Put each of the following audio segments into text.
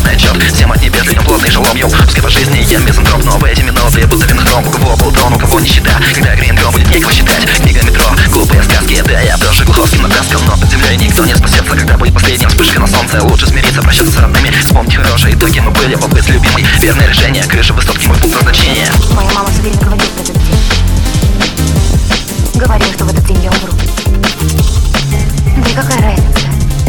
обратный отчет. Всем от небес людям плотный шелом, йоу. Пускай по жизни я мизантроп, но в эти минуты будто винохром. У кого был трон, у кого нищета, когда грин-гром будет некого считать. Книга метро, глупые сказки, да я тоже глуховским натаскал. Но под землей никто не спасется, когда будет последняя вспышка на солнце. Лучше смириться, прощаться с родными, вспомнить хорошие итоги. Мы были, побыть любимой, верное решение. Крыша высотки, мой пункт назначения. Моя мама все время говорит в этот день. Говорила, что в этот день я умру. Да и какая разница?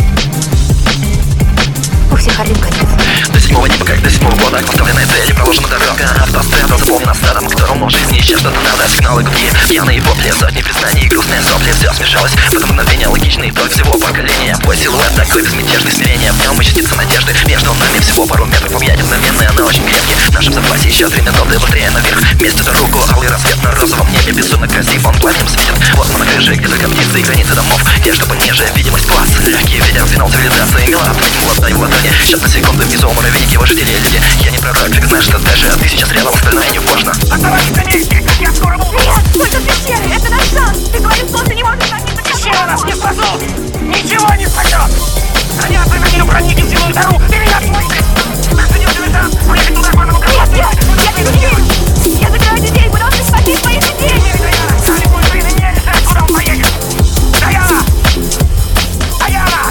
У всех один конец. До седьмого неба, как до седьмого года. Поставленная цель, проложена дорога. Автострада заполнена стадом, которому жизни еще что-то надо. Сигналы гудки, пьяные вопли, сотни признаний, грустные сопли. Все смешалось в это мгновение, логичный итог всего поколения. Твой силуэт такой безмятежный, смирение. В нем ищется надежды, между нами всего пару метров. Объятия мгновенные, но очень крепкие. В нашем запасе еще 3 минуты, быстрее наверх. Вместе за руку, алый рассвет на розовом небе. Безумно красив, он пламенем светит. Вот мы на крыше, где только птицы и границы домов. Те, чтобы ниже, видимость глаз. Легкий ветер, финал цивилизации, милат. Ладонь в ладони, счет на секунду, внизу муравейник, его жители люди. Я не пророк, как знаешь, что дальше. Ты сейчас рядом, остальное не важно. Оставайся на месте, я скоро буду. Нет, только в пещере, это наш шанс. Ты говорил, солнце не может пробиться. Пещера нас не спасут! Ничего не спасет! Они отправили проникнуть в земную дыру! Ты меня слышишь? Присоединился там! Уехать туда, куда мы Нет, я не верю. Я забираю детей, вы должны спасти своих детей. Даяна! Сами будут не решать, куда он поедет! Даяна! Даяна!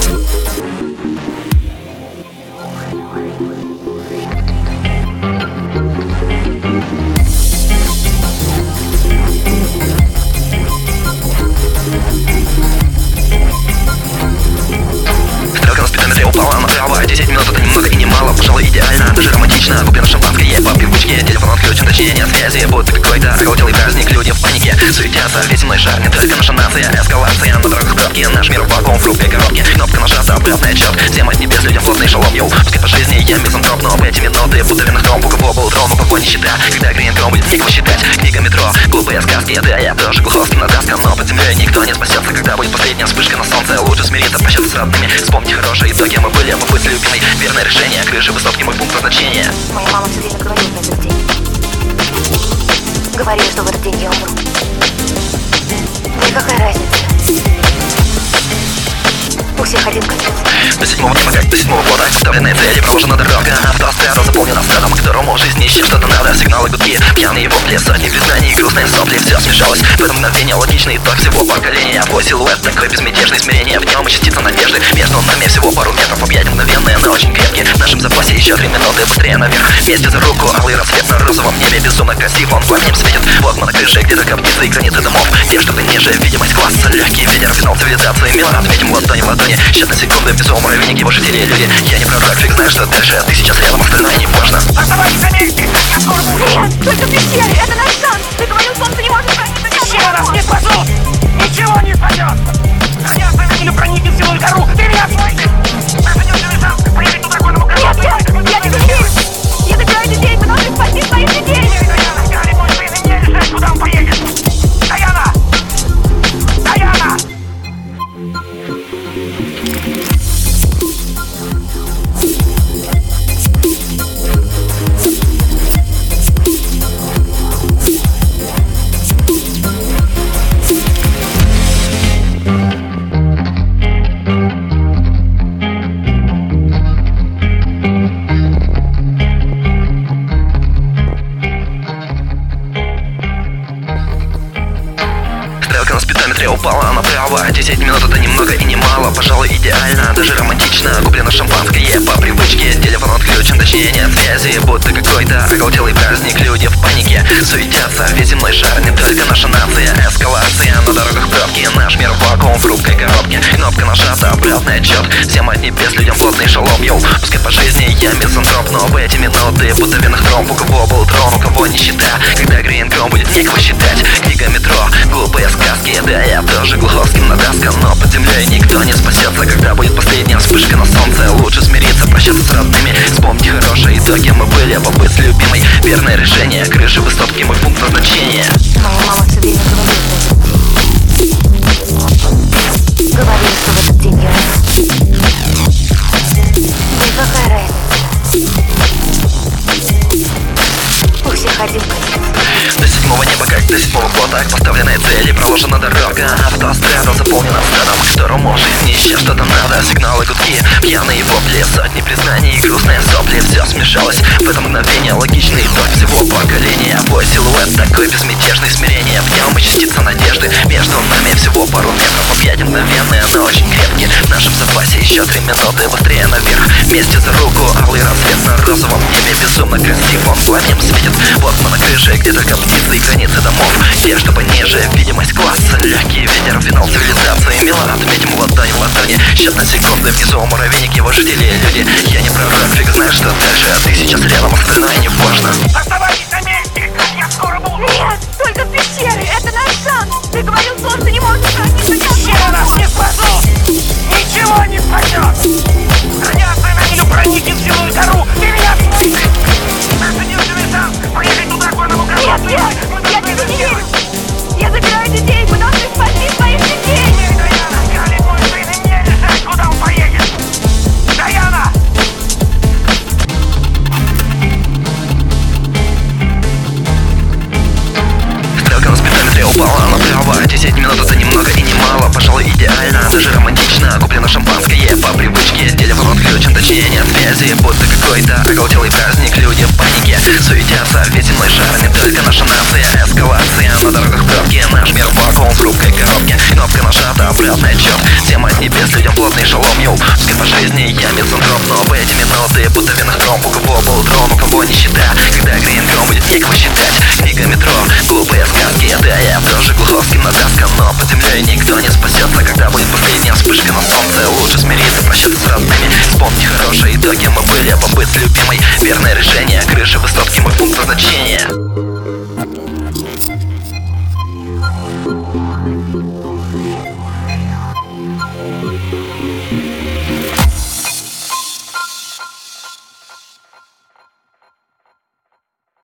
Стрелка на спидометре упала направо. 10 минут это немного и немало, пожалуй, идеально, даже романтично. Куплено шампанское по привычке, телефон отключен, точнее нет связи. Будто какой-то оголтелый праздник, люди в панике суетятся, весь земной шар не только наша нация. Эскалация, на дорогах пробки, наш мир в вакуум, в хрупкой коробке. Кнопка нажата, обратный отчет. Всем от небес людям плотный шелом, йоу. Пускай по жизни я мизантроп, но в эти минуты будто винохром. У кого был трон, у кого нищета, когда грин-гром будет некого считать. Книга метро, глупые сказки, да я тоже глуховский натаскан. Но под землей никто не спасется, когда будет последняя вспышка на солнце. Лучше смириться, прощаться с родными, вспомнить хорошие итоги. Мы были, побыть любимой, верное решение. Крыши высотки, мой пункт назначения. Моя мама все время говорит в этот день. Говорила, что в этот день я умру. Да и какая разница? У всех один конец. До седьмого неба, как до седьмого года. Поставленная цель, проложена дорога. Автострада заполнена стадом, которому жизни еще что-то надо. Сигналы гудки, пьяные вопли, сотни признаний, грустные сопли. Все смешалось в это мгновение, логичный итог всего поколения. Твой силуэт такой безмятежный, смирение. В нем ищется надежды, между нами всего пару метров. Объятия мгновенные, но очень крепкие. В нашем запасе еще 3 минуты, быстрее наверх. Вместе за руку, алый рассвет на розовом небе. Безумно красив, он пламенем светит. Вот мы на крыше, где только птицы и границы домов. Те, чтобы ниже, видимость глаз. Легкий ветер, финал цивилизации, милат. Отметим ладонь в ладони, счет на секунды, внизу муравейник, его жители люди. Я не пророк, фиг знаешь, что дальше. Ты сейчас рядом, остальное не важно. Оставайся на месте, я скоро буду. Нет, только в пещере, это наш шанс. Ты говорил, солнце не может пробиться. Пещера нас не спасут! Ничего не спасет! Они отправили проникнуть в земную дыру! Ты меня слышишь? Присоединился там! Поехать туда, куда мы Нет, я не верю. Я забираю детей, вы должны спасти своих детей. Даяна! Сами будут не решать, куда он поедет! Даяна! Даяна! Стрелка на спидометре упала направо. 10 минут это немного и немало, пожалуй, идеально, даже романтично. Куплено шампанское по привычке, телефон отключен, точнее нет связи. Будто какой-то оголтелый праздник, люди в панике суетятся, весь земной шар не только наша нация. Эскалация, на дорогах пробки, наш мир в вакуум, в хрупкой коробке. Кнопка нажата, обратный отчет. Всем от небес людям плотный шелом, йоу. Пускай по жизни я мизантроп, но в эти минуты будто винохром. У кого был трон, у кого нищета, когда грин-гром будет некого считать. Книга метро, глупые сказки, да я тоже глуховским натаскан. Но под землей никто не спасется, когда будет последняя вспышка на солнце. Лучше смириться, прощаться с родными, вспомнить хорошие итоги. Мы были, побыть с любимой, верное решение. Крыши высотки, мой пункт назначения. Моя мама все время говорит в этот день. Говорила, что в этот день я умру. Да и какая разница? У всех один конец. До седьмого неба, Как до 7-го флота к поставленной цели проложена дорога. Автострада заполнена стадом, которому жизни еще что-то надо. Сигналы, гудки, пьяные вопли, сотни признаний, грустные сопли. Все смешалось в это мгновение. Логичный итог всего поколения. Твой силуэт такой безмятежный, смирение. В нем частица надежды. Между нами всего пару метров. Объятия мгновенные, но очень крепкие. В нашем запасе еще 3 минуты. Быстрее наверх, вместе за руку. Алый рассвет на розовом небе. Безумно красив, он пламенем светит. Вот мы на крыше, где только птицы и границы домов. Те, что пониже, видимость класса. Легкий ветер, финал цивилизации. Мило отметим ладонь в ладони. Счет на секунды, внизу муравейник, его жители люди. Я не пророк, фиг знаешь, что дальше. А ты сейчас рядом, остальное не важно. Оставайтесь на месте, я скоро буду. Нет, только пещеры, это наш шанс. Ты говорил, что не можешь Я нас не спасу! Ничего не спасет! Радиация на нее проникнет в Жилую гору! Ты меня слышишь? Наш единственный шанс поехать туда, куда нам указал. Нет, я тебе не верю. Я забираю детей, мы должны спасти своих детей. Эй, Даяна, Галит мой сын, и мне решать, куда он поедет! Даяна! Стрелка на спидометре упала направо. 10 минут это немного и немало. Пожалуй, идеально, даже романтично. Куплено шампанское по привычке. Телефон отключен, точнее нет связи. Будто какой-то оголтелый праздник. Люди в панике суетятся. Весь земной шар, не только наша нация. Эскалация, на дорогах пробки. Наш мир вакуум в хрупкой коробке. Кнопка нажата, обратный отчет. Тема от небес, людям плотный шалом. Йоу, взгляд по жизни, я мизантроп. Но в эти минуты, будто винных тромб. У кого был трон, у кого нищета. Когда грин гром будет некого считать. Книга метро, глупые сказки. Да, я тоже Глуховским натаскан. Но под землей никто не спасется. Когда будет последняя вспышка на солнце, лучше смириться, прощаться с родными. Вспомните хорошие итоги, мы были, побыть с любимой. Верное решение, крыша высокая.